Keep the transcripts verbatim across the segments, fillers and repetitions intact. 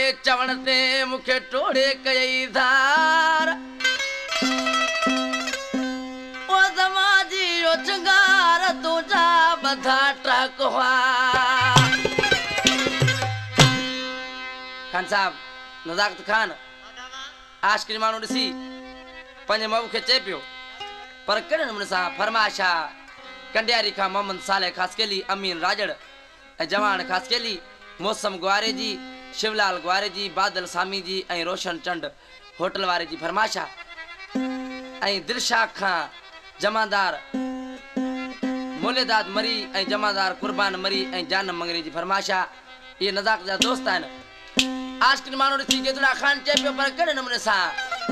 चवण ते मूंखे टोड़े कई धार ओ समाजी ओ चंगार तुझा बधा ट्रक हुआ खान साहब नज़ाकत खान आशिक़ी माण्हू ॾिसी पंहिंजे महबूब खे चए पियो पर कहिड़े नमूने सां फरमाइश आहे कंडियारी खां मोहम्मद साले ख़ासकेली अमीन राजड़ ऐं जवान ख़ासकेली मौसम ग्वारे जी शिवलाल ग्वारे जी बादल सामी जी ऐं रोशन चंड होटल वारे जी फरमाइश आहे ऐं दिलशाह खां जमादार मोलेदाद मरी ऐं जमादार कुर्बान मरी ऐं जान मंगरी जी फरमाइश आहे इहे नज़ाकत जा दोस्त आहिनि आशिक़ी माण्हू ॾिसी केतिरा खान चए पियो पर कहिड़े नमूने सां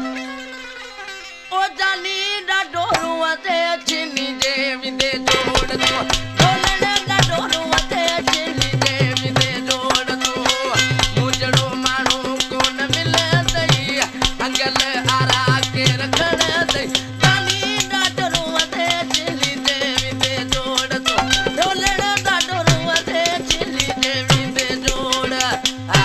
ओ जानी ॾाढो रूअ ते छिनी जे विदे जोड़ तो ढोलण ॾाढो रूअ ते छिनी जे विदे जोड़ तो मुजड़ो माण्हू कोन मिलंदई अंगल आरा के रखण दई जानी ॾाढो रूअ ते छिनी जे विदे जोड़ तो ढोलण ॾाढो रूअ ते छिनी जे विदे जोड़ हा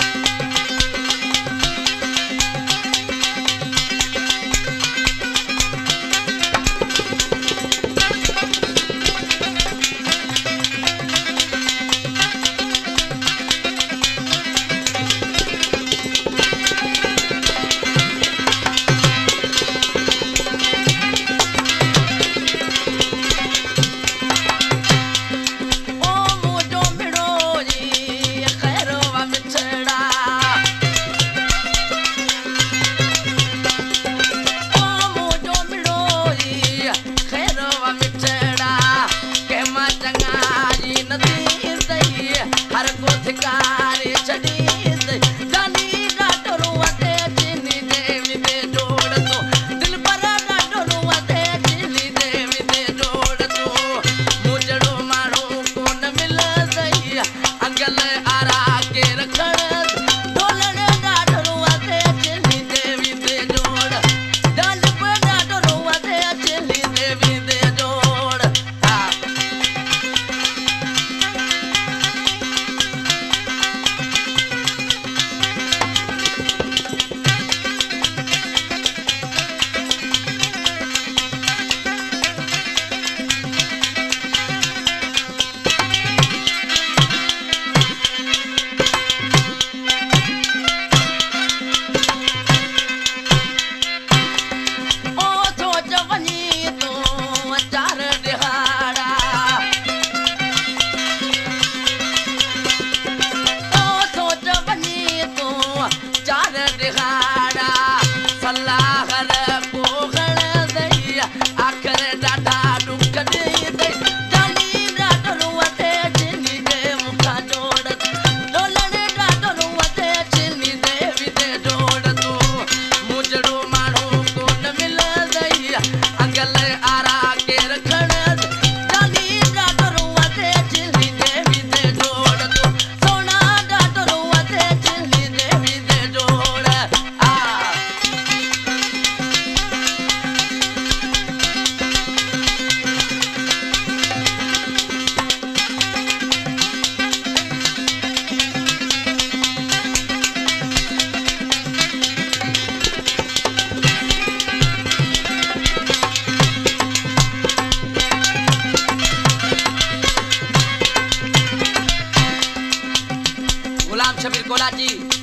शबीर कोलाची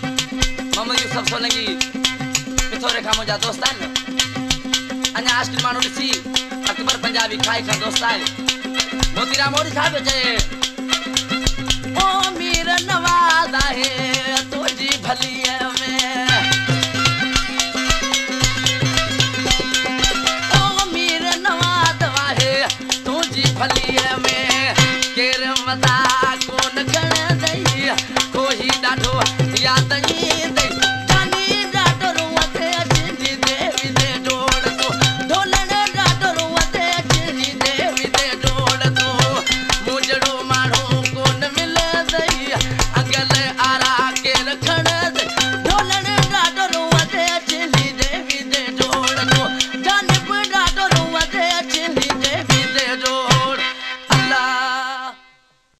मोहम्मद यूसुफ सोलंगी पिथोरे खां मुंहिंजा दोस्त आहिनि अञा आशिक़ी माण्हू ॾिसी अकबर पंजाबी खाई खां दोस्त आहिनि मोतीराम मोदी साहिब चए ओ मीर नवाज़ आहे तुंहिंजी भलीअ में ओ मीर नवाज़ आहे तुंहिंजी भलीअ में केरु मज़ा